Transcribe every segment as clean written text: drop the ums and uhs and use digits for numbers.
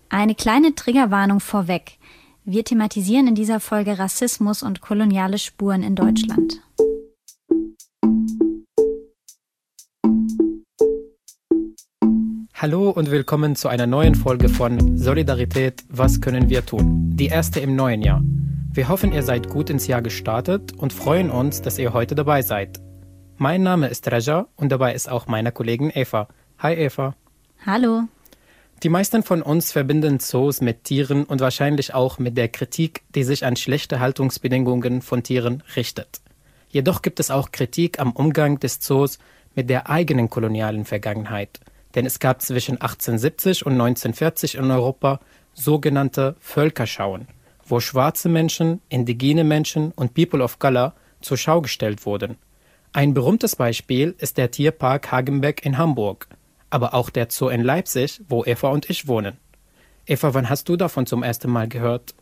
Eine kleine Triggerwarnung vorweg. Wir thematisieren in dieser Folge Rassismus und koloniale Spuren in Deutschland. Hallo und willkommen zu einer neuen Folge von Solidarität, was können wir tun? Die erste im neuen Jahr. Wir hoffen, ihr seid gut ins Jahr gestartet und freuen uns, dass ihr heute dabei seid. Mein Name ist Raja und dabei ist auch meine Kollegin Eva. Hi Eva. Hallo. Die meisten von uns verbinden Zoos mit Tieren und wahrscheinlich auch mit der Kritik, die sich an schlechte Haltungsbedingungen von Tieren richtet. Jedoch gibt es auch Kritik am Umgang des Zoos mit der eigenen kolonialen Vergangenheit. Denn es gab zwischen 1870 und 1940 in Europa sogenannte Völkerschauen, wo schwarze Menschen, indigene Menschen und People of Color zur Schau gestellt wurden. Ein berühmtes Beispiel ist der Tierpark Hagenbeck in Hamburg, aber auch der Zoo in Leipzig, wo Eva und ich wohnen. Eva, wann hast du davon zum ersten Mal gehört?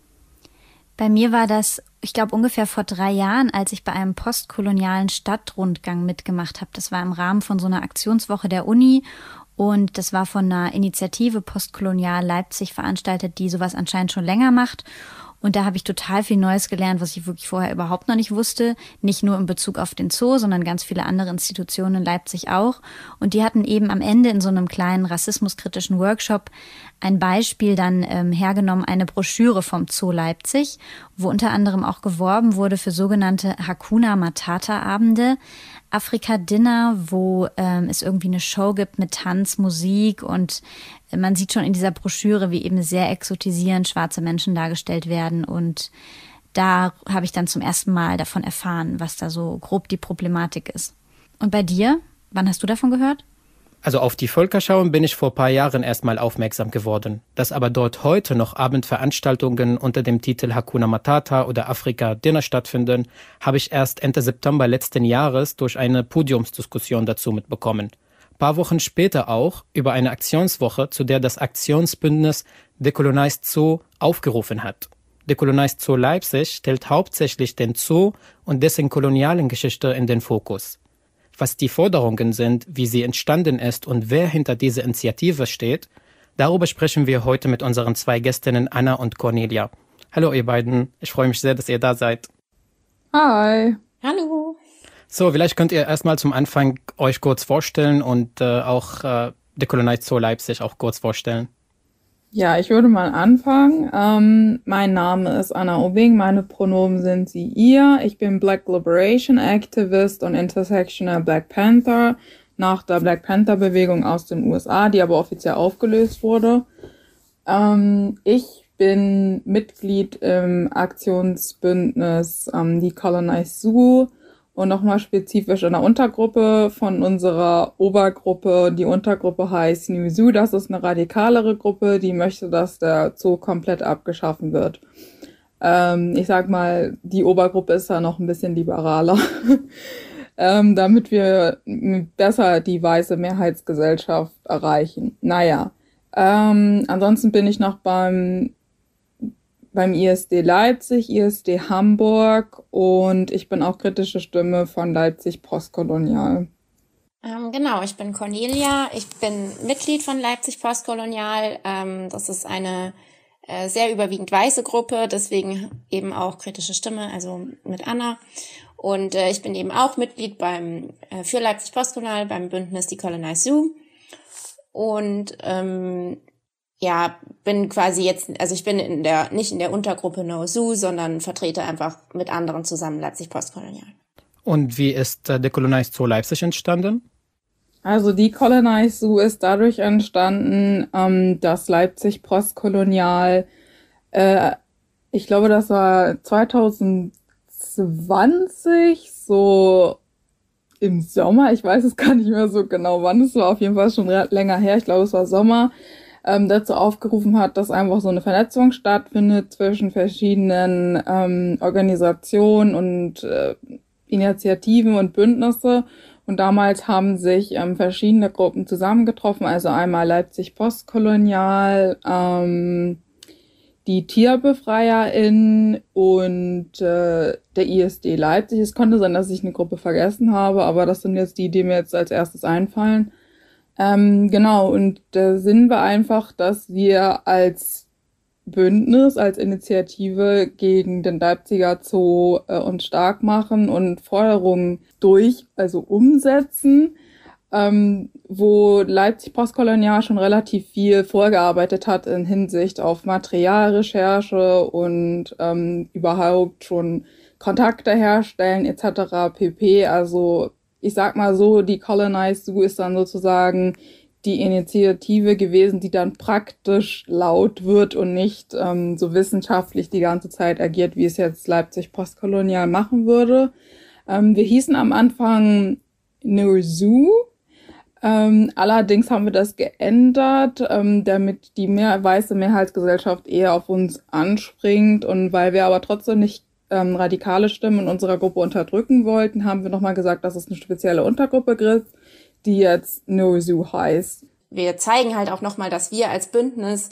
Bei mir war das, ich glaube, ungefähr vor 3 Jahren, als ich bei einem postkolonialen Stadtrundgang mitgemacht habe. Das war im Rahmen von so einer Aktionswoche der Uni und das war von einer Initiative Postkolonial Leipzig veranstaltet, die sowas anscheinend schon länger macht. Und da habe ich total viel Neues gelernt, was ich wirklich vorher überhaupt noch nicht wusste. Nicht nur in Bezug auf den Zoo, sondern ganz viele andere Institutionen in Leipzig auch. Und die hatten eben am Ende in so einem kleinen rassismuskritischen Workshop ein Beispiel dann hergenommen, eine Broschüre vom Zoo Leipzig, wo unter anderem auch geworben wurde für sogenannte Hakuna Matata Abende, Afrika-Dinner, wo es irgendwie eine Show gibt mit Tanz, Musik und man sieht schon in dieser Broschüre, wie eben sehr exotisierend schwarze Menschen dargestellt werden und da habe ich dann zum ersten Mal davon erfahren, was da so grob die Problematik ist. Und bei dir? Wann hast du davon gehört? Also auf die Völkerschauen bin ich vor ein paar Jahren erstmal aufmerksam geworden. Dass aber dort heute noch Abendveranstaltungen unter dem Titel Hakuna Matata oder Afrika Dinner stattfinden, habe ich erst Ende September letzten Jahres durch eine Podiumsdiskussion dazu mitbekommen. Ein paar Wochen später auch über eine Aktionswoche, zu der das Aktionsbündnis Decolonized Zoo aufgerufen hat. Decolonized Zoo Leipzig stellt hauptsächlich den Zoo und dessen kolonialen Geschichte in den Fokus. Was die Forderungen sind, wie sie entstanden ist und wer hinter dieser Initiative steht, darüber sprechen wir heute mit unseren 2 Gästinnen Anna und Cornelia. Hallo ihr beiden, ich freue mich sehr, dass ihr da seid. Hi. Hallo. So, vielleicht könnt ihr erstmal zum Anfang euch kurz vorstellen und auch Decolonized Zoo Leipzig auch kurz vorstellen. Ja, ich würde mal anfangen. Mein Name ist Anna Obing, meine Pronomen sind sie, ihr. Ich bin Black Liberation Activist und Intersectional Black Panther nach der Black Panther Bewegung aus den USA, die aber offiziell aufgelöst wurde. Ich bin Mitglied im Aktionsbündnis Decolonized Zoo und nochmal spezifisch in der Untergruppe von unserer Obergruppe. Die Untergruppe heißt New Zoo. Das ist eine radikalere Gruppe, die möchte, dass der Zoo komplett abgeschaffen wird. Ich sag mal, die Obergruppe ist da noch ein bisschen liberaler, damit wir besser die weiße Mehrheitsgesellschaft erreichen. Naja, ansonsten bin ich noch beim ISD Leipzig, ISD Hamburg und ich bin auch kritische Stimme von Leipzig Postkolonial. Genau, ich bin Cornelia, ich bin Mitglied von Leipzig Postkolonial. Das ist eine sehr überwiegend weiße Gruppe, deswegen eben auch kritische Stimme, also mit Anna. Und ich bin eben auch Mitglied für Leipzig Postkolonial beim Bündnis Decolonized Zoo. Und ja, bin quasi jetzt, also ich bin nicht in der Untergruppe No Zoo, sondern vertrete einfach mit anderen zusammen Leipzig Postkolonial. Und wie ist Decolonized Zoo Leipzig entstanden? Also Decolonized Zoo ist dadurch entstanden, dass Leipzig Postkolonial, ich glaube, das war 2020, so im Sommer, ich weiß es gar nicht mehr so genau wann, es war auf jeden Fall schon länger her, ich glaube, es war Sommer, dazu aufgerufen hat, dass einfach so eine Vernetzung stattfindet zwischen verschiedenen Organisationen und Initiativen und Bündnisse. Und damals haben sich verschiedene Gruppen zusammengetroffen, also einmal Leipzig Postkolonial, die TierbefreierInnen und der ISD Leipzig. Es konnte sein, dass ich eine Gruppe vergessen habe, aber das sind jetzt die mir jetzt als erstes einfallen. Genau, und der Sinn war einfach, dass wir als Bündnis, als Initiative gegen den Leipziger Zoo uns stark machen und Forderungen also umsetzen, wo Leipzig Postkolonial schon relativ viel vorgearbeitet hat in Hinsicht auf Materialrecherche und überhaupt schon Kontakte herstellen etc. pp. Also ich sag mal so, die Colonized Zoo ist dann sozusagen die Initiative gewesen, die dann praktisch laut wird und nicht so wissenschaftlich die ganze Zeit agiert, wie es jetzt Leipzig Postkolonial machen würde. Wir hießen am Anfang nur Zoo. Allerdings haben wir das geändert, damit die weiße Mehrheitsgesellschaft eher auf uns anspringt, und weil wir aber trotzdem nicht radikale Stimmen in unserer Gruppe unterdrücken wollten, haben wir nochmal gesagt, dass es eine spezielle Untergruppe gibt, die jetzt No Zoo heißt. Wir zeigen halt auch nochmal, dass wir als Bündnis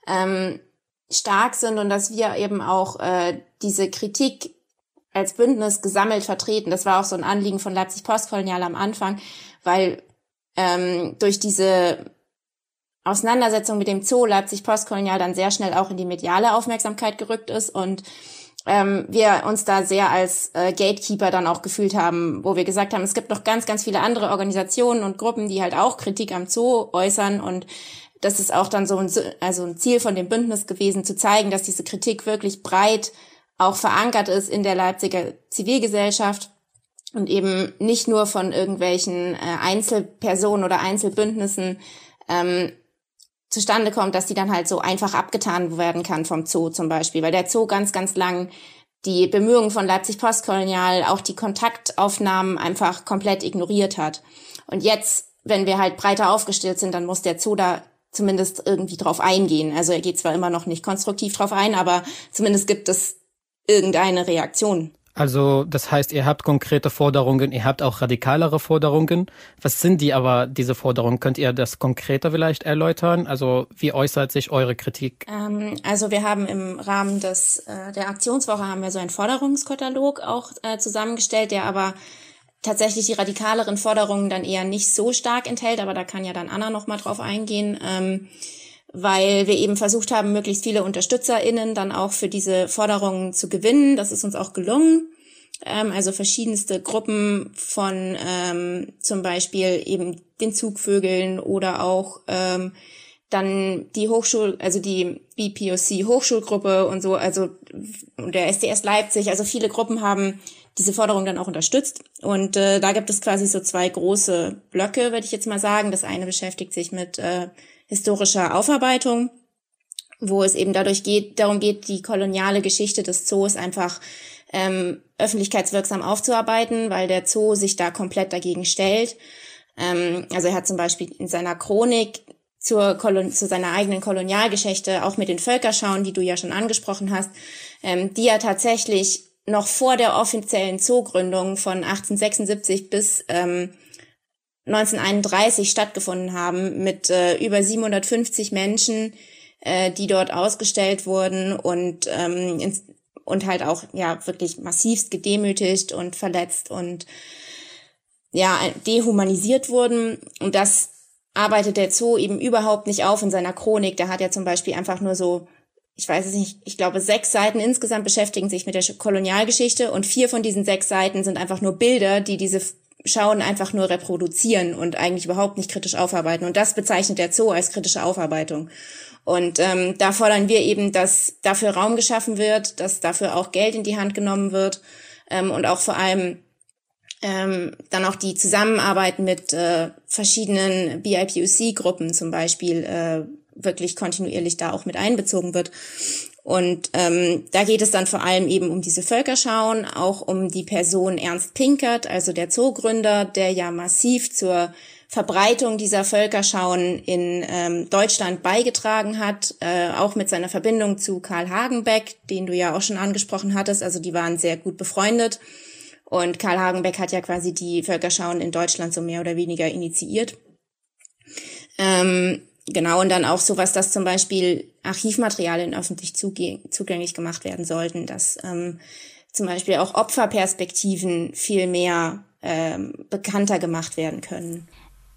stark sind und dass wir eben auch diese Kritik als Bündnis gesammelt vertreten. Das war auch so ein Anliegen von Leipzig Postkolonial am Anfang, weil durch diese Auseinandersetzung mit dem Zoo Leipzig Postkolonial dann sehr schnell auch in die mediale Aufmerksamkeit gerückt ist und wir uns da sehr als Gatekeeper dann auch gefühlt haben, wo wir gesagt haben, es gibt noch ganz, ganz viele andere Organisationen und Gruppen, die halt auch Kritik am Zoo äußern, und das ist auch dann so ein Ziel von dem Bündnis gewesen, zu zeigen, dass diese Kritik wirklich breit auch verankert ist in der Leipziger Zivilgesellschaft und eben nicht nur von irgendwelchen Einzelpersonen oder Einzelbündnissen zustande kommt, dass die dann halt so einfach abgetan werden kann vom Zoo zum Beispiel, weil der Zoo ganz, ganz lang die Bemühungen von Leipzig Postkolonial, auch die Kontaktaufnahmen einfach komplett ignoriert hat. Und jetzt, wenn wir halt breiter aufgestellt sind, dann muss der Zoo da zumindest irgendwie drauf eingehen. Also er geht zwar immer noch nicht konstruktiv drauf ein, aber zumindest gibt es irgendeine Reaktion. Also das heißt, ihr habt konkrete Forderungen, ihr habt auch radikalere Forderungen. Was sind diese Forderungen? Könnt ihr das konkreter vielleicht erläutern? Also wie äußert sich eure Kritik? Also wir haben im Rahmen der Aktionswoche haben wir so einen Forderungskatalog auch zusammengestellt, der aber tatsächlich die radikaleren Forderungen dann eher nicht so stark enthält, aber da kann ja dann Anna noch mal drauf eingehen. Weil wir eben versucht haben, möglichst viele UnterstützerInnen dann auch für diese Forderungen zu gewinnen. Das ist uns auch gelungen. Also verschiedenste Gruppen von zum Beispiel eben den Zugvögeln oder auch dann die die BPOC Hochschulgruppe und so, also der SDS Leipzig. Also viele Gruppen haben diese Forderung dann auch unterstützt. Und da gibt es quasi so zwei große Blöcke, würde ich jetzt mal sagen. Das eine beschäftigt sich mit historischer Aufarbeitung, wo es eben darum geht, die koloniale Geschichte des Zoos einfach öffentlichkeitswirksam aufzuarbeiten, weil der Zoo sich da komplett dagegen stellt. Also er hat zum Beispiel in seiner Chronik zu seiner eigenen Kolonialgeschichte, auch mit den Völkerschauen, die du ja schon angesprochen hast, die ja tatsächlich noch vor der offiziellen Zoogründung von 1876 bis 1931 stattgefunden haben, mit über 750 Menschen, die dort ausgestellt wurden und halt auch ja wirklich massivst gedemütigt und verletzt und ja dehumanisiert wurden. Und das arbeitet der Zoo eben überhaupt nicht auf in seiner Chronik. Da hat er zum Beispiel einfach nur so, ich weiß es nicht, ich glaube 6 Seiten insgesamt beschäftigen sich mit der Kolonialgeschichte, und 4 von diesen 6 Seiten sind einfach nur Bilder, die diese Schauen einfach nur reproduzieren und eigentlich überhaupt nicht kritisch aufarbeiten. Und das bezeichnet der Zoo als kritische Aufarbeitung. Und da fordern wir eben, dass dafür Raum geschaffen wird, dass dafür auch Geld in die Hand genommen wird und auch vor allem dann auch die Zusammenarbeit mit verschiedenen BIPOC-Gruppen zum Beispiel wirklich kontinuierlich da auch mit einbezogen wird. Und da geht es dann vor allem eben um diese Völkerschauen, auch um die Person Ernst Pinkert, also der Zoogründer, der ja massiv zur Verbreitung dieser Völkerschauen in Deutschland beigetragen hat, auch mit seiner Verbindung zu Karl Hagenbeck, den du ja auch schon angesprochen hattest. Also die waren sehr gut befreundet. Und Karl Hagenbeck hat ja quasi die Völkerschauen in Deutschland so mehr oder weniger initiiert. Genau, und dann auch sowas, dass zum Beispiel Archivmaterialien öffentlich zugänglich gemacht werden sollten, dass zum Beispiel auch Opferperspektiven viel mehr bekannter gemacht werden können.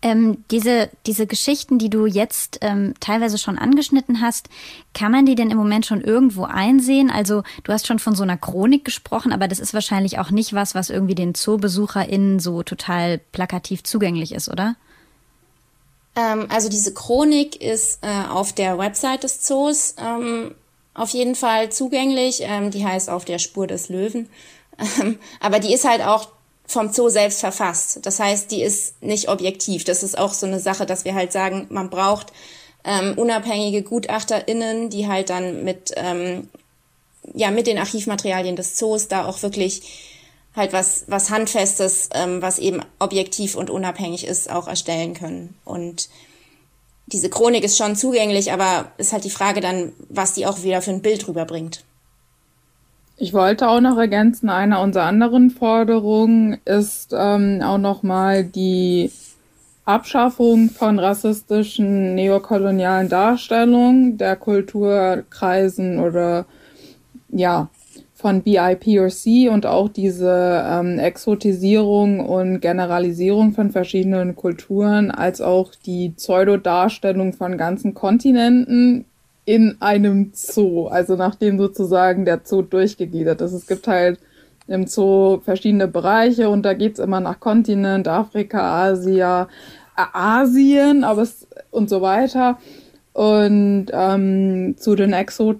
Diese Geschichten, die du jetzt teilweise schon angeschnitten hast, kann man die denn im Moment schon irgendwo einsehen? Also du hast schon von so einer Chronik gesprochen, aber das ist wahrscheinlich auch nicht was irgendwie den ZoobesucherInnen so total plakativ zugänglich ist, oder? Also diese Chronik ist auf der Website des Zoos auf jeden Fall zugänglich. Die heißt Auf der Spur des Löwen. Aber die ist halt auch vom Zoo selbst verfasst. Das heißt, die ist nicht objektiv. Das ist auch so eine Sache, dass wir halt sagen, man braucht unabhängige GutachterInnen, die halt dann mit den Archivmaterialien des Zoos da auch wirklich halt was Handfestes, was eben objektiv und unabhängig ist, auch erstellen können. Und diese Chronik ist schon zugänglich, aber ist halt die Frage dann, was die auch wieder für ein Bild rüberbringt. Ich wollte auch noch ergänzen, eine unserer anderen Forderungen ist auch nochmal die Abschaffung von rassistischen neokolonialen Darstellungen der Kulturkreisen oder von BIPOC und auch diese Exotisierung und Generalisierung von verschiedenen Kulturen, als auch die Pseudodarstellung von ganzen Kontinenten in einem Zoo, also nachdem sozusagen der Zoo durchgegliedert ist. Es gibt halt im Zoo verschiedene Bereiche und da geht's immer nach Kontinent, Afrika, Asien, und so weiter. Und zu den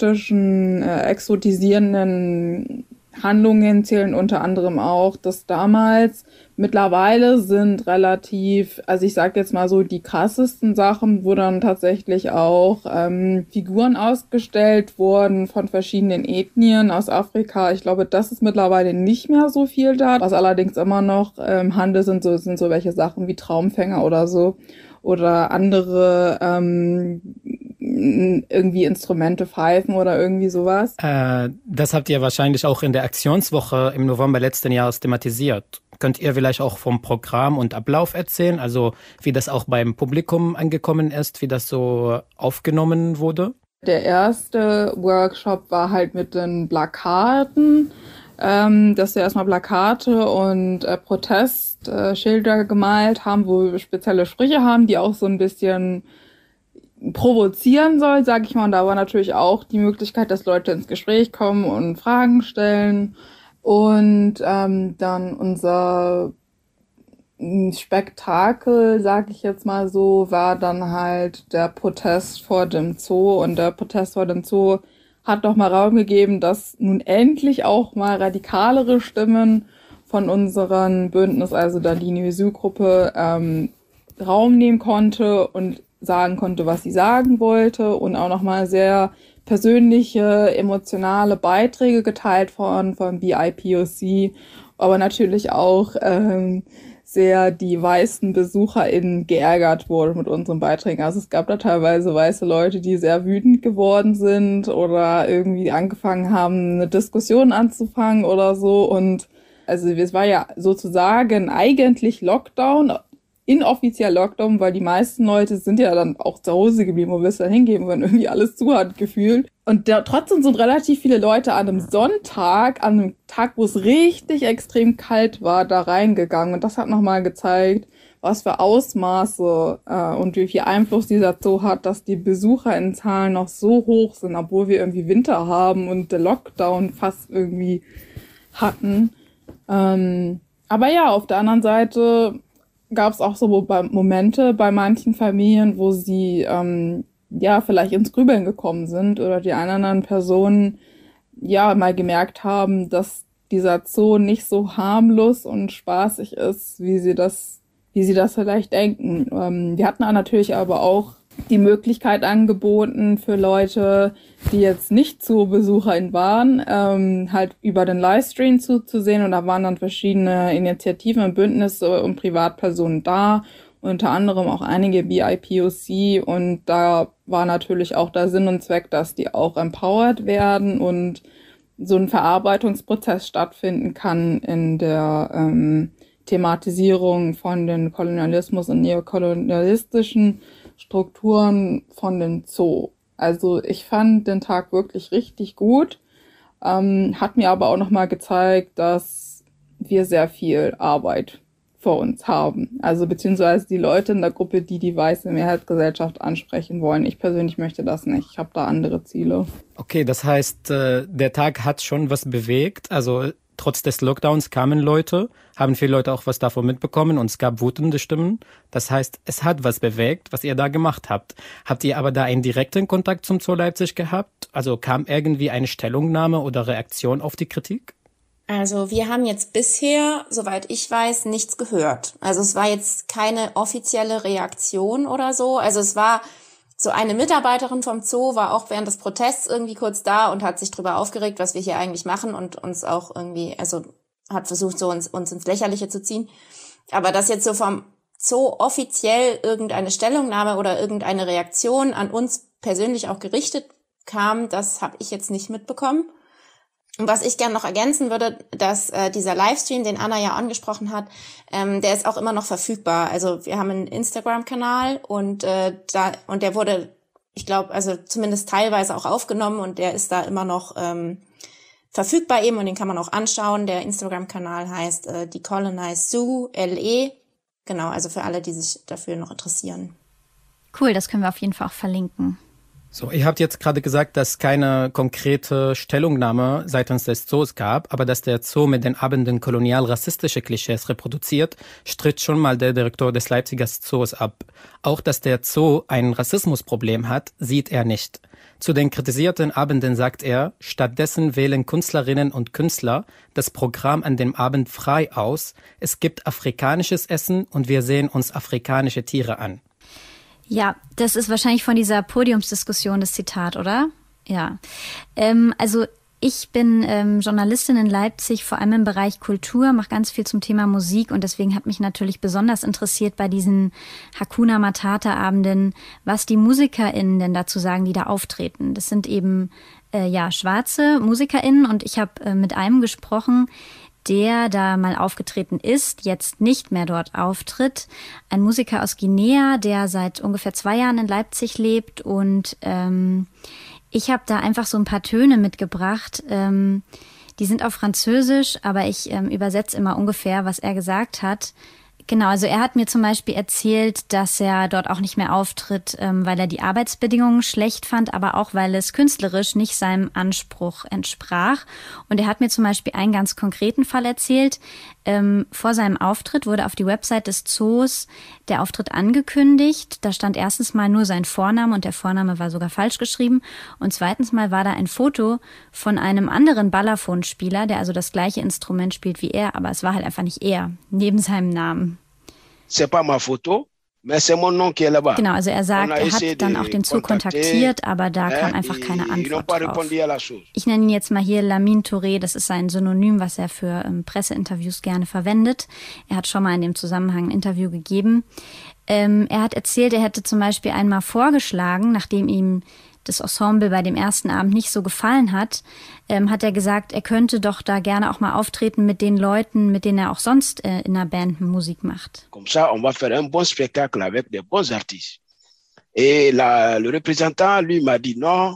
exotisierenden Handlungen zählen unter anderem auch, dass mittlerweile sind relativ, also ich sag jetzt mal so, die krassesten Sachen, wo dann tatsächlich auch Figuren ausgestellt wurden von verschiedenen Ethnien aus Afrika. Ich glaube, das ist mittlerweile nicht mehr so viel da. Was allerdings immer noch im Handel sind so welche Sachen wie Traumfänger oder so. Oder andere irgendwie Instrumente, Pfeifen oder irgendwie sowas. Das habt ihr wahrscheinlich auch in der Aktionswoche im November letzten Jahres thematisiert. Könnt ihr vielleicht auch vom Programm und Ablauf erzählen? Also wie das auch beim Publikum angekommen ist, wie das so aufgenommen wurde? Der erste Workshop war halt mit den Plakaten, dass wir erstmal Plakate und Protestschilder gemalt haben, wo wir spezielle Sprüche haben, die auch so ein bisschen provozieren soll, sag ich mal. Und da war natürlich auch die Möglichkeit, dass Leute ins Gespräch kommen und Fragen stellen. Und dann unser Spektakel, sag ich jetzt mal so, war dann halt der Protest vor dem Zoo. Und der Protest vor dem Zoo hat noch mal Raum gegeben, dass nun endlich auch mal radikalere Stimmen von unserem Bündnis, also der Linui-Su-Gruppe, Raum nehmen konnte und sagen konnte, was sie sagen wollte, und auch nochmal sehr persönliche, emotionale Beiträge geteilt von BIPOC, aber natürlich auch sehr die weißen BesucherInnen geärgert wurde mit unseren Beiträgen. Also es gab da teilweise weiße Leute, die sehr wütend geworden sind oder irgendwie angefangen haben, eine Diskussion anzufangen oder so. Und also es war ja sozusagen eigentlich Lockdown, inoffiziell Lockdown, weil die meisten Leute sind ja dann auch zu Hause geblieben, wo wir es dann hingeben, wenn irgendwie alles zu hat gefühlt. Und trotzdem sind relativ viele Leute an einem Sonntag, an einem Tag, wo es richtig extrem kalt war, da reingegangen. Und das hat nochmal gezeigt, was für Ausmaße und wie viel Einfluss dieser Zoo hat, dass die BesucherInnenzahlen noch so hoch sind, obwohl wir irgendwie Winter haben und der Lockdown fast irgendwie hatten. Aber ja, auf der anderen Seite gab es auch so Momente bei manchen Familien, wo sie vielleicht ins Grübeln gekommen sind oder die anderen Personen mal gemerkt haben, dass dieser Zoo nicht so harmlos und spaßig ist, wie sie das vielleicht denken. Wir hatten natürlich aber auch die Möglichkeit angeboten für Leute, die jetzt nicht ZoobesucherInnen waren, halt über den Livestream zuzusehen, und da waren dann verschiedene Initiativen und Bündnisse und Privatpersonen da, unter anderem auch einige BIPOC, und da war natürlich auch der Sinn und Zweck, dass die auch empowered werden und so ein Verarbeitungsprozess stattfinden kann in der Thematisierung von den Kolonialismus und neokolonialistischen Strukturen von den Zoo. Also ich fand den Tag wirklich richtig gut, hat mir aber auch nochmal gezeigt, dass wir sehr viel Arbeit für uns haben. Also beziehungsweise die Leute in der Gruppe, die die weiße Mehrheitsgesellschaft ansprechen wollen. Ich persönlich möchte das nicht. Ich habe da andere Ziele. Okay, das heißt, der Tag hat schon was bewegt. Also trotz des Lockdowns kamen Leute, haben viele Leute auch was davon mitbekommen und es gab wütende Stimmen. Das heißt, es hat was bewegt, was ihr da gemacht habt. Habt ihr aber da einen direkten Kontakt zum Zoo Leipzig gehabt? Also kam irgendwie eine Stellungnahme oder Reaktion auf die Kritik? Also wir haben jetzt bisher, soweit ich weiß, nichts gehört. Also es war jetzt keine offizielle Reaktion oder so. Also es war so eine Mitarbeiterin vom Zoo, war auch während des Protests irgendwie kurz da und hat sich drüber aufgeregt, was wir hier eigentlich machen und uns auch irgendwie, also hat versucht, so uns ins Lächerliche zu ziehen. Aber dass jetzt so vom Zoo offiziell irgendeine Stellungnahme oder irgendeine Reaktion an uns persönlich auch gerichtet kam, das habe ich jetzt nicht mitbekommen. Und was ich gerne noch ergänzen würde, dass dieser Livestream, den Anna ja angesprochen hat, der ist auch immer noch verfügbar. Also wir haben einen Instagram-Kanal und der wurde, ich glaube, also zumindest teilweise auch aufgenommen und der ist da immer noch verfügbar eben und den kann man auch anschauen. Der Instagram-Kanal heißt Decolonize Zoo, LE. Genau, also für alle, die sich dafür noch interessieren. Cool, das können wir auf jeden Fall auch verlinken. So, ihr habt jetzt gerade gesagt, dass keine konkrete Stellungnahme seitens des Zoos gab, aber dass der Zoo mit den Abenden kolonial-rassistische Klischees reproduziert, stritt schon mal der Direktor des Leipziger Zoos ab. Auch dass der Zoo ein Rassismusproblem hat, sieht er nicht. Zu den kritisierten Abenden sagt er, stattdessen wählen Künstlerinnen und Künstler das Programm an dem Abend frei aus. Es gibt afrikanisches Essen und wir sehen uns afrikanische Tiere an. Ja, das ist wahrscheinlich von dieser Podiumsdiskussion das Zitat, oder? Ja. Also ich bin Journalistin in Leipzig, vor allem im Bereich Kultur, mache ganz viel zum Thema Musik und deswegen hat mich natürlich besonders interessiert bei diesen Hakuna Matata Abenden, was die MusikerInnen denn dazu sagen, die da auftreten. Das sind eben schwarze MusikerInnen und ich habe mit einem gesprochen, der da mal aufgetreten ist, jetzt nicht mehr dort auftritt. Ein Musiker aus Guinea, der seit ungefähr 2 Jahren in Leipzig lebt und ich habe da einfach so ein paar Töne mitgebracht. Die sind auf Französisch, aber ich übersetze immer ungefähr, was er gesagt hat. Genau, also er hat mir zum Beispiel erzählt, dass er dort auch nicht mehr auftritt, weil er die Arbeitsbedingungen schlecht fand, aber auch, weil es künstlerisch nicht seinem Anspruch entsprach. Und er hat mir zum Beispiel einen ganz konkreten Fall erzählt. Vor seinem Auftritt wurde auf die Website des Zoos der Auftritt angekündigt. Da stand erstens mal nur sein Vorname und der Vorname war sogar falsch geschrieben. Und zweitens mal war da ein Foto von einem anderen Balafon-Spieler, der also das gleiche Instrument spielt wie er, aber es war halt einfach nicht er, neben seinem Namen. C'est pas ma photo, mais c'est mon nom qui est là-bas. Genau, also er sagt, er hat dann auch den Zoo kontaktiert, aber da kam einfach keine Antwort drauf. Ich nenne ihn jetzt mal hier Lamine Touré, das ist sein Synonym, was er für Presseinterviews gerne verwendet. Er hat schon mal in dem Zusammenhang ein Interview gegeben. Er hat erzählt, er hätte zum Beispiel einmal vorgeschlagen, nachdem ihm das Ensemble bei dem ersten Abend nicht so gefallen hat, hat er gesagt, er könnte doch da gerne auch mal auftreten mit den Leuten, mit denen er auch sonst in einer Band Musik macht. Comme ça, on va faire un bon spectacle avec des bons artistes. Et le représentant, lui, m'a dit non.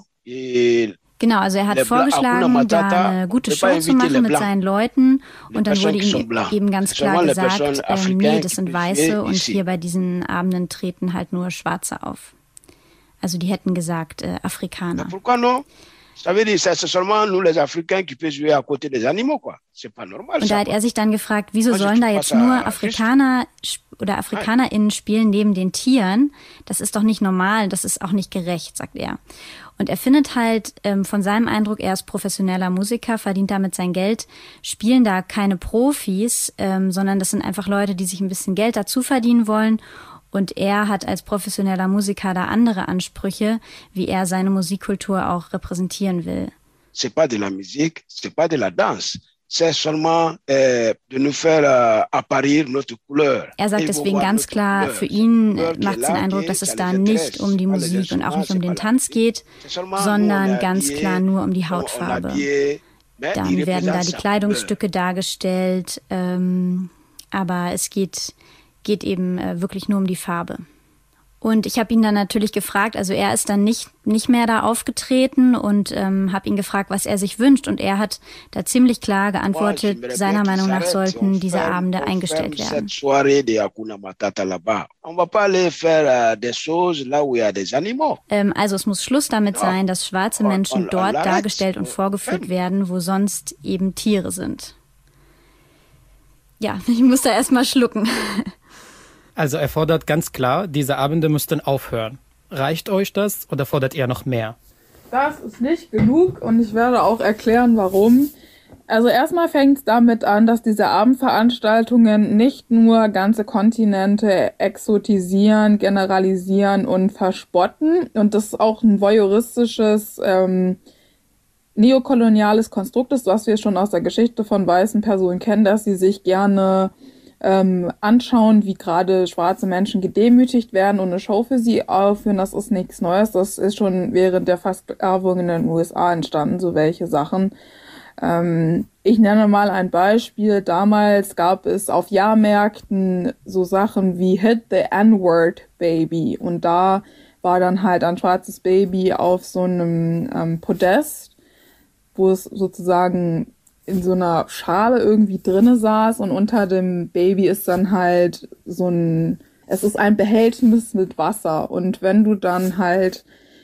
Genau, also er hat vorgeschlagen, da eine gute Show zu machen mit seinen Leuten und dann wurde ihm eben ganz klar gesagt, nee, das sind Weiße und hier bei diesen Abenden treten halt nur Schwarze auf. Also die hätten gesagt, Afrikaner. Pourquoi non? Ça veut dire, c'est seulement nous les Africains qui peuvent jouer à côté des animaux, quoi. C'est pas normal. Und da hat er sich dann gefragt, wieso sollen da jetzt nur Afrikaner oder AfrikanerInnen spielen neben den Tieren? Das ist doch nicht normal, das ist auch nicht gerecht, sagt er. Und er findet halt von seinem Eindruck, er ist professioneller Musiker, verdient damit sein Geld, spielen da keine Profis, sondern das sind einfach Leute, die sich ein bisschen Geld dazu verdienen wollen. Und er hat als professioneller Musiker da andere Ansprüche, wie er seine Musikkultur auch repräsentieren will. C'est pas de la musique, c'est pas de la danse. C'est seulement de nous faire apparaître notre couleur. Er sagt deswegen ganz klar, für ihn macht es den Eindruck, dass es da nicht um die Musik und auch nicht um den Tanz geht, sondern ganz klar nur um die Hautfarbe. Dann werden da die Kleidungsstücke dargestellt, aber es geht eben wirklich nur um die Farbe. Und ich habe ihn dann natürlich gefragt, also er ist dann nicht mehr da aufgetreten und habe ihn gefragt, was er sich wünscht. Und er hat da ziemlich klar geantwortet, seiner Meinung nach sollten diese Abende eingestellt werden. Also es muss Schluss damit sein, dass schwarze Menschen dort dargestellt und vorgeführt werden, wo sonst eben Tiere sind. Ja, ich muss da erstmal schlucken. Also er fordert ganz klar, diese Abende müssten aufhören. Reicht euch das oder fordert ihr noch mehr? Das ist nicht genug und ich werde auch erklären, warum. Also erstmal fängt es damit an, dass diese Abendveranstaltungen nicht nur ganze Kontinente exotisieren, generalisieren und verspotten. Und das ist auch ein voyeuristisches, neokoloniales Konstrukt ist, was wir schon aus der Geschichte von weißen Personen kennen, dass sie sich gerne anschauen, wie gerade schwarze Menschen gedemütigt werden und eine Show für sie aufführen. Das ist nichts Neues. Das ist schon während der Versklavung in den USA entstanden, so welche Sachen. Ich nenne mal ein Beispiel. Damals gab es auf Jahrmärkten so Sachen wie Hit the N-Word Baby. Und da war dann halt ein schwarzes Baby auf so einem Podest, wo es sozusagen in so einer Schale irgendwie drinne saß und unter dem Baby ist dann halt es ist ein Behältnis mit Wasser und wenn du dann halt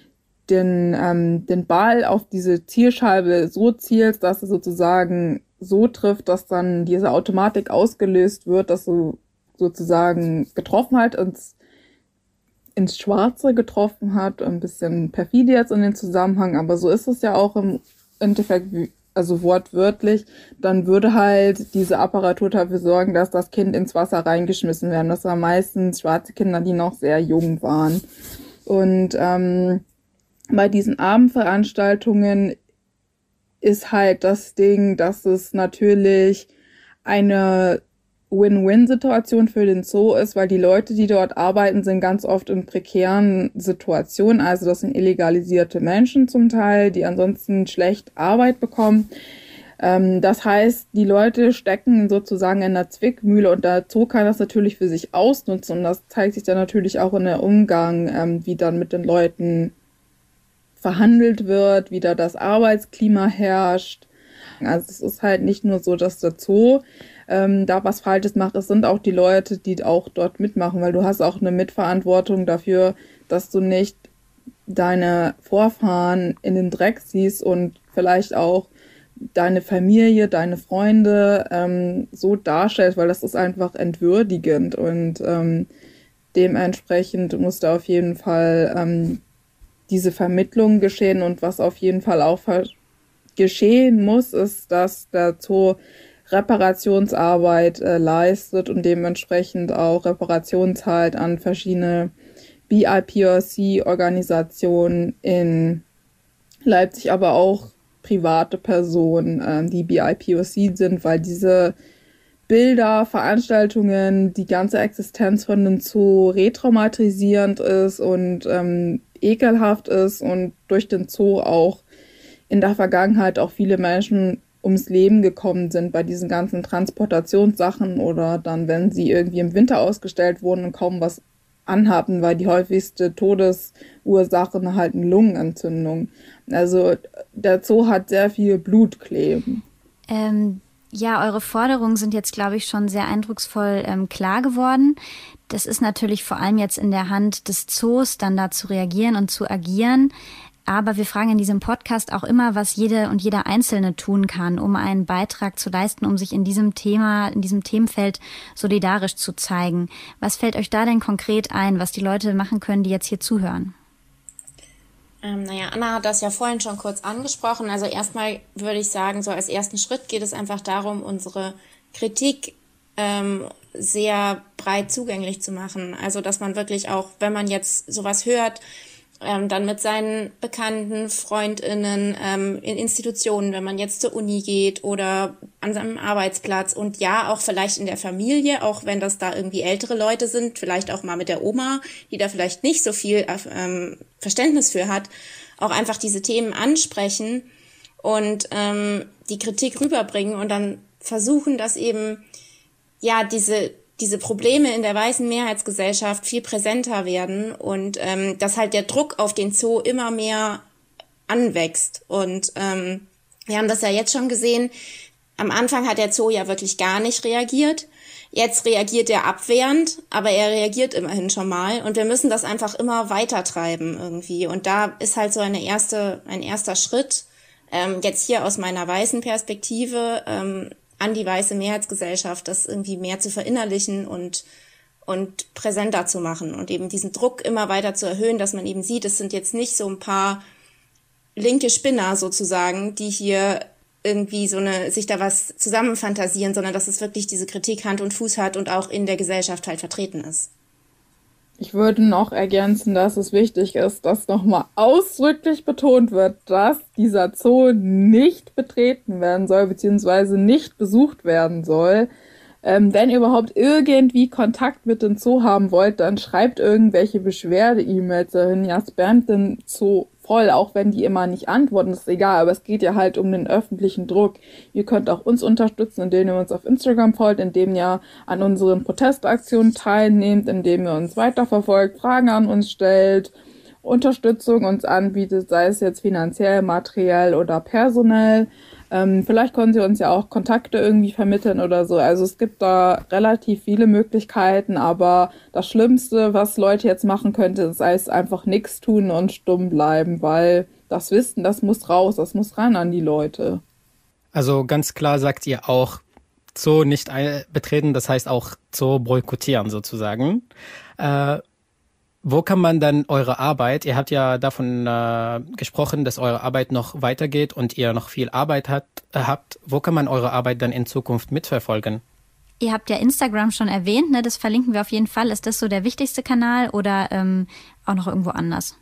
den Ball auf diese Zielscheibe so zielst, dass es sozusagen so trifft, dass dann diese Automatik ausgelöst wird, dass du sozusagen getroffen halt ins Schwarze getroffen hat, ein bisschen perfide jetzt in den Zusammenhang, aber so ist es ja auch im Endeffekt, also wortwörtlich, dann würde halt diese Apparatur dafür sorgen, dass das Kind ins Wasser reingeschmissen werden. Das waren meistens schwarze Kinder, die noch sehr jung waren. Und bei diesen Abendveranstaltungen ist halt das Ding, dass es natürlich eine Win-Win-Situation für den Zoo ist, weil die Leute, die dort arbeiten, sind ganz oft in prekären Situationen. Also das sind illegalisierte Menschen zum Teil, die ansonsten schlecht Arbeit bekommen. Das heißt, die Leute stecken sozusagen in der Zwickmühle und der Zoo kann das natürlich für sich ausnutzen und das zeigt sich dann natürlich auch in der Umgang, wie dann mit den Leuten verhandelt wird, wie da das Arbeitsklima herrscht. Also es ist halt nicht nur so, dass der Zoo da was Falsches macht. Es sind auch die Leute, die auch dort mitmachen, weil du hast auch eine Mitverantwortung dafür, dass du nicht deine Vorfahren in den Dreck siehst und vielleicht auch deine Familie, deine Freunde so darstellst, weil das ist einfach entwürdigend und dementsprechend muss da auf jeden Fall diese Vermittlung geschehen und was auf jeden Fall auch geschehen muss, ist, dass der Zoo Reparationsarbeit leistet und dementsprechend auch Reparationen zahlt an verschiedene BIPOC-Organisationen in Leipzig, aber auch private Personen, die BIPOC sind, weil diese Bilder, Veranstaltungen, die ganze Existenz von dem Zoo retraumatisierend ist und ekelhaft ist und durch den Zoo auch in der Vergangenheit auch viele Menschen ums Leben gekommen sind bei diesen ganzen Transportationssachen oder dann, wenn sie irgendwie im Winter ausgestellt wurden und kaum was anhaben, weil die häufigste Todesursache halt eine Lungenentzündung. Also der Zoo hat sehr viel Blut kleben. Ja, eure Forderungen sind jetzt, glaube ich, schon sehr eindrucksvoll klar geworden. Das ist natürlich vor allem jetzt in der Hand des Zoos, dann da zu reagieren und zu agieren. Aber wir fragen in diesem Podcast auch immer, was jede und jeder Einzelne tun kann, um einen Beitrag zu leisten, um sich in diesem Themenfeld solidarisch zu zeigen. Was fällt euch da denn konkret ein, was die Leute machen können, die jetzt hier zuhören? Anna hat das ja vorhin schon kurz angesprochen. Also erstmal würde ich sagen, so als ersten Schritt geht es einfach darum, unsere Kritik sehr breit zugänglich zu machen. Also dass man wirklich auch, wenn man jetzt sowas hört, dann mit seinen Bekannten, FreundInnen, in Institutionen, wenn man jetzt zur Uni geht oder an seinem Arbeitsplatz und ja, auch vielleicht in der Familie, auch wenn das da irgendwie ältere Leute sind, vielleicht auch mal mit der Oma, die da vielleicht nicht so viel Verständnis für hat, auch einfach diese Themen ansprechen und die Kritik rüberbringen und dann versuchen, dass eben ja diese diese Probleme in der weißen Mehrheitsgesellschaft viel präsenter werden und dass halt der Druck auf den Zoo immer mehr anwächst. Und wir haben das ja jetzt schon gesehen, am Anfang hat der Zoo ja wirklich gar nicht reagiert. Jetzt reagiert er abwehrend, aber er reagiert immerhin schon mal. Und wir müssen das einfach immer weiter treiben irgendwie. Und da ist halt so ein erster Schritt, jetzt hier aus meiner weißen Perspektive, an die weiße Mehrheitsgesellschaft, das irgendwie mehr zu verinnerlichen und präsenter zu machen und eben diesen Druck immer weiter zu erhöhen, dass man eben sieht, es sind jetzt nicht so ein paar linke Spinner sozusagen, die hier irgendwie sich da was zusammenfantasieren, sondern dass es wirklich diese Kritik Hand und Fuß hat und auch in der Gesellschaft halt vertreten ist. Ich würde noch ergänzen, dass es wichtig ist, dass nochmal ausdrücklich betont wird, dass dieser Zoo nicht betreten werden soll, beziehungsweise nicht besucht werden soll. Wenn ihr überhaupt irgendwie Kontakt mit dem Zoo haben wollt, dann schreibt irgendwelche Beschwerde-E-Mails dahin. Ja, spamt den Zoo voll, auch wenn die immer nicht antworten, ist egal, aber es geht ja halt um den öffentlichen Druck. Ihr könnt auch uns unterstützen, indem ihr uns auf Instagram folgt, indem ihr an unseren Protestaktionen teilnehmt, indem ihr uns weiterverfolgt, Fragen an uns stellt, Unterstützung uns anbietet, sei es jetzt finanziell, materiell oder personell. Vielleicht können sie uns ja auch Kontakte irgendwie vermitteln oder so. Also es gibt da relativ viele Möglichkeiten, aber das Schlimmste, was Leute jetzt machen könnten, ist einfach nichts tun und stumm bleiben, weil das Wissen, das muss raus, das muss ran an die Leute. Also ganz klar sagt ihr auch, Zoo nicht betreten, das heißt auch Zoo boykottieren sozusagen. Wo kann man dann eure Arbeit, ihr habt ja davon gesprochen, dass eure Arbeit noch weitergeht und ihr noch viel Arbeit habt, wo kann man eure Arbeit dann in Zukunft mitverfolgen? Ihr habt ja Instagram schon erwähnt, ne? Das verlinken wir auf jeden Fall. Ist das so der wichtigste Kanal oder auch noch irgendwo anders?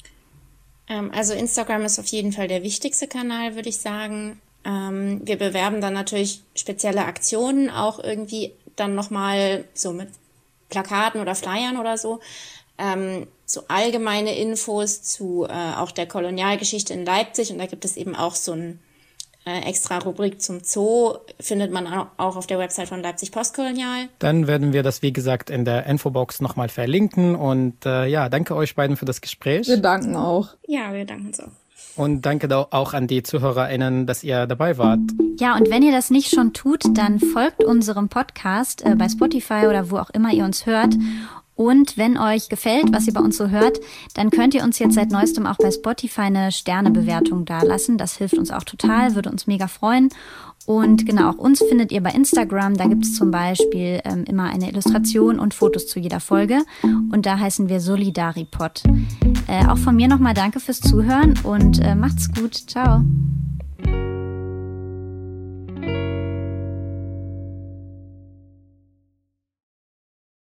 Also Instagram ist auf jeden Fall der wichtigste Kanal, würde ich sagen. Wir bewerben dann natürlich spezielle Aktionen, auch irgendwie dann nochmal so mit Plakaten oder Flyern oder so. So allgemeine Infos zu auch der Kolonialgeschichte in Leipzig, und da gibt es eben auch so ein extra Rubrik zum Zoo, findet man auch auf der Website von Leipzig Postkolonial. Dann werden wir das, wie gesagt, in der Infobox nochmal verlinken und danke euch beiden für das Gespräch. Wir danken auch. Ja, wir danken uns auch. Und danke auch an die ZuhörerInnen, dass ihr dabei wart. Ja, und wenn ihr das nicht schon tut, dann folgt unserem Podcast bei Spotify oder wo auch immer ihr uns hört. Und wenn euch gefällt, was ihr bei uns so hört, dann könnt ihr uns jetzt seit neuestem auch bei Spotify eine Sternebewertung dalassen. Das hilft uns auch total, würde uns mega freuen. Und genau, auch uns findet ihr bei Instagram. Da gibt es zum Beispiel immer eine Illustration und Fotos zu jeder Folge. Und da heißen wir Solidaripod. Auch von mir nochmal danke fürs Zuhören und macht's gut. Ciao.